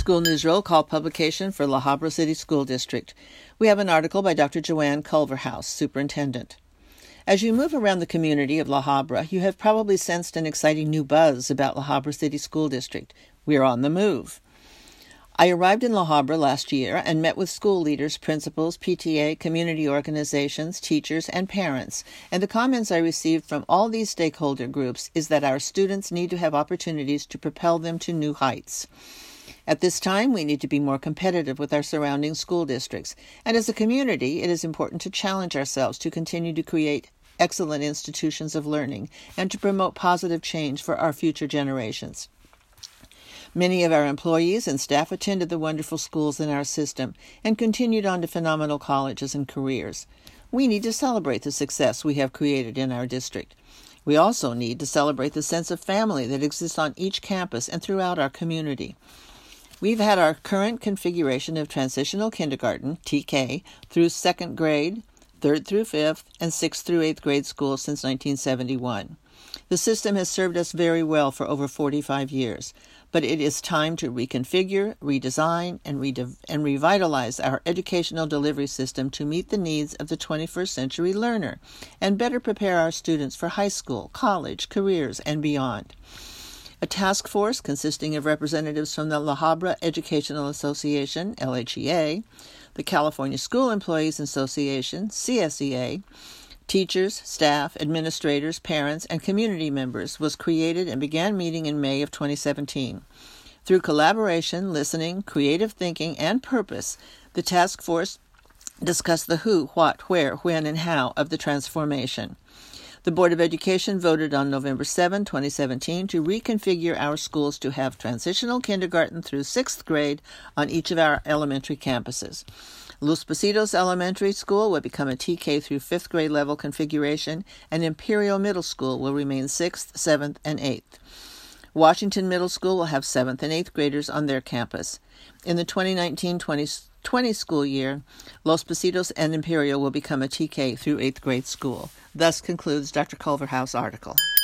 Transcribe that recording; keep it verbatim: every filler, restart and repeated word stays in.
School News Roll Call publication for La Habra City School District. We have an article by Doctor Joanne Culverhouse, Superintendent. As you move around the community of La Habra, you have probably sensed an exciting new buzz about La Habra City School District. We're on the move. I arrived in La Habra last year and met with school leaders, principals, P T A, community organizations, teachers, and parents, and the comments I received from all these stakeholder groups is that our students need to have opportunities to propel them to new heights. At this time, we need to be more competitive with our surrounding school districts, and as a community, it is important to challenge ourselves to continue to create excellent institutions of learning and to promote positive change for our future generations. Many of our employees and staff attended the wonderful schools in our system and continued on to phenomenal colleges and careers. We need to celebrate the success we have created in our district. We also need to celebrate the sense of family that exists on each campus and throughout our community. We've had our current configuration of transitional kindergarten, T K, through second grade, third through fifth, and sixth through eighth grade schools since nineteen seventy-one. The system has served us very well for over forty-five years, but it is time to reconfigure, redesign, and, redev- and revitalize our educational delivery system to meet the needs of the twenty-first century learner and better prepare our students for high school, college, careers, and beyond. A task force consisting of representatives from the La Habra Educational Association, L H E A, the California School Employees Association, C S E A, teachers, staff, administrators, parents, and community members was created and began meeting in May of twenty seventeen. Through collaboration, listening, creative thinking, and purpose, the task force discussed the who, what, where, when, and how of the transformation. The Board of Education voted on November seventh, twenty seventeen to reconfigure our schools to have transitional kindergarten through sixth grade on each of our elementary campuses. Los Positos Elementary School will become a T K through fifth grade level configuration, and Imperial Middle School will remain sixth, seventh, and eighth. Washington Middle School will have seventh and eighth graders on their campus. In the twenty nineteen twenty school year, Los Positos and Imperial will become a T K through eighth grade school. Thus concludes Doctor Culverhouse article.